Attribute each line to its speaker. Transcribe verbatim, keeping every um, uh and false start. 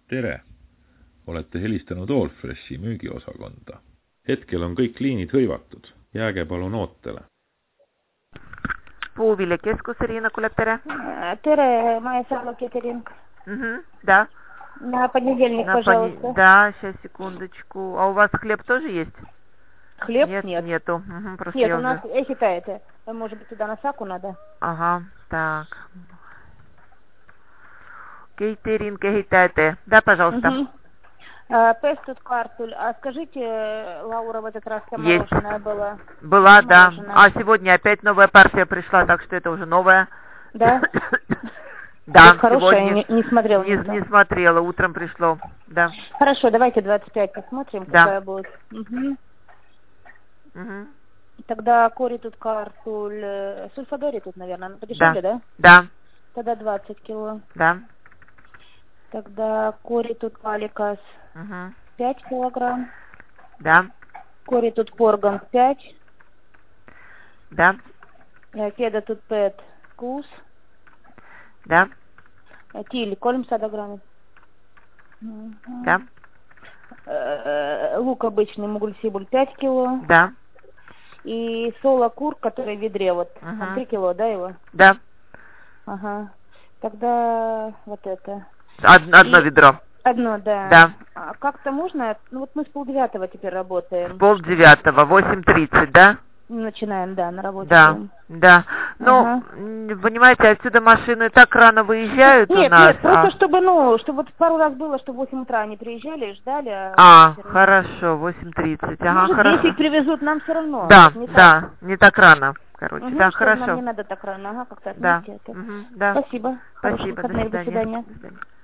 Speaker 1: Tere! Olete helistanud Allfreshi müügiosakonda. Hetkel on kõik liinid hõivatud. Jääge palun ootele.
Speaker 2: Puuviljakeskus, Ирина Кулеб, tere.
Speaker 3: Tere, моя сало кетеринг.
Speaker 2: Угу, да.
Speaker 3: На понедельник,
Speaker 2: На
Speaker 3: пожалуйста.
Speaker 2: пони... Да, сейчас, секундочку. А у вас хлеб тоже есть?
Speaker 3: Хлеб?
Speaker 2: Нет,
Speaker 3: нет.
Speaker 2: Нету. Угу, просто
Speaker 3: Нет,
Speaker 2: я
Speaker 3: у нас
Speaker 2: уже...
Speaker 3: эхита это. Может быть, туда на саку надо?
Speaker 2: Ага, так. Кейтеринг, эхитайте. Да, пожалуйста.
Speaker 3: Угу. А, пестут картуль. А скажите, Лаура в этот раз там
Speaker 2: Есть.
Speaker 3: мороженое было?
Speaker 2: Была, да.
Speaker 3: Мороженое.
Speaker 2: А сегодня опять новая партия пришла, так что это уже новая.
Speaker 3: Да?
Speaker 2: Да,
Speaker 3: хорошая,
Speaker 2: сегодня
Speaker 3: не, не смотрела.
Speaker 2: Не, не смотрела, утром пришло, да.
Speaker 3: Хорошо, давайте двадцать пять посмотрим,
Speaker 2: да.
Speaker 3: какая будет. Угу.
Speaker 2: Угу.
Speaker 3: Тогда кори тут картуль, сульфадори тут, наверное, она подешевле, да?
Speaker 2: Да. Да.
Speaker 3: Тогда двадцать кило.
Speaker 2: Да.
Speaker 3: Тогда кори тут паликас
Speaker 2: угу.
Speaker 3: пять килограмм.
Speaker 2: Да.
Speaker 3: Кори тут порган пять.
Speaker 2: Да.
Speaker 3: Кеда тут пет кус.
Speaker 2: Да.
Speaker 3: Тиль, колем сада грамм.
Speaker 2: Да.
Speaker 3: Лук обычный, мугуль-сибуль пять кило.
Speaker 2: Да.
Speaker 3: И соло кур, который в ведре, вот,
Speaker 2: угу.
Speaker 3: там три кило, да, его?
Speaker 2: Да.
Speaker 3: Ага. Тогда вот это.
Speaker 2: Одно, одно
Speaker 3: И...
Speaker 2: ведро.
Speaker 3: Одно, да.
Speaker 2: Да.
Speaker 3: А как-то можно? Ну вот мы с полдевятого теперь работаем.
Speaker 2: С полдевятого, восемь тридцать, да?
Speaker 3: Начинаем, да, на работе.
Speaker 2: Да, да. Ну,
Speaker 3: ага.
Speaker 2: понимаете, отсюда машины так рано выезжают
Speaker 3: нет,
Speaker 2: у нас.
Speaker 3: Нет, просто
Speaker 2: а...
Speaker 3: чтобы, ну, чтобы вот пару раз было, что в восемь утра они приезжали и ждали. А,
Speaker 2: а хорошо, восемь тридцать, ага,
Speaker 3: может,
Speaker 2: хорошо.
Speaker 3: десять привезут, нам все равно.
Speaker 2: Да,
Speaker 3: не
Speaker 2: да,
Speaker 3: так.
Speaker 2: не так рано, короче,
Speaker 3: угу,
Speaker 2: да, хорошо.
Speaker 3: Нам не надо так рано, ага, как-то
Speaker 2: да.
Speaker 3: это.
Speaker 2: Угу, да.
Speaker 3: Спасибо.
Speaker 2: Спасибо, до свидания.
Speaker 3: До свидания.
Speaker 2: До свидания.